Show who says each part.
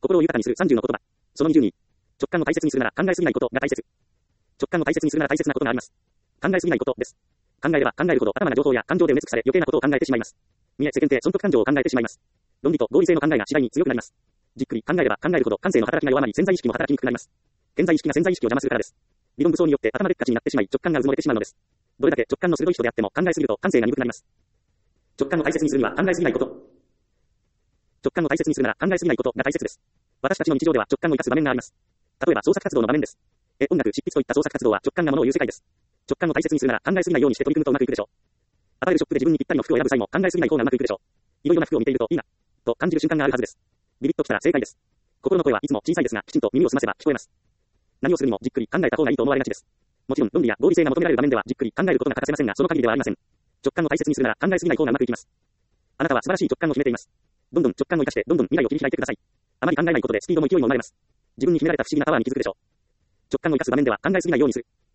Speaker 1: 心を豊かにする30の言葉。その20に、直感を大切にするなら考えすぎないことが大切。直感を大切にするなら大切なことがあります。考えすぎないことです。考えれば考えるほど頭が情報や感情で埋め尽くされ余計なことを考えてしまいます。見え世間体損得感情を考えてしまいます。論理と合理性の考えが次第に強くなります。じっくり考えれば考えるほど感性の働きが弱まり潜在意識も働きにくくなります。潜在意識が潜在意識を邪魔するからです。理論武装によって頭でっかちになってしまい直感がうずもれてしまうのです。どれだけ直感の鋭い人であっても考えすぎると感性が鈍くなります。直感を大切にするには考えすぎないこと。直感を大切にするなら考えすぎないことが大切です。私たちの日常では直感を生かす場面があります。例えば創作活動の場面です。音楽、執筆といった創作活動は直感がものを言う世界です。直感を大切にするなら考えすぎないようにして取り組むとうまくいくでしょう。アパレルショップで自分にぴったりの服を選ぶ際も考えすぎない方がうまくいくでしょう。いろいろな服を見ているといいな、と感じる瞬間があるはずです。ビビッときたら正解です。心の声はいつも小さいですが、きちんと耳を澄ませば聞こえます。何をするにもじっくり考えた方がいいと思われがちです。もちろん論理や合理性が求められる場面ではじっくり考えることが欠かせませんが、その限りではありません。直感を大切にするなら考えすぎない方がうまくいきます。あなたは素晴らしい直感を秘めています。どんどん直感を生かしてどんどん未来を切り開いてください。あまり考えないことでスピードも勢いも生まれます。自分に秘められた不思議なパワーに気づくでしょう。直感を生かす場面では考えすぎないようにする。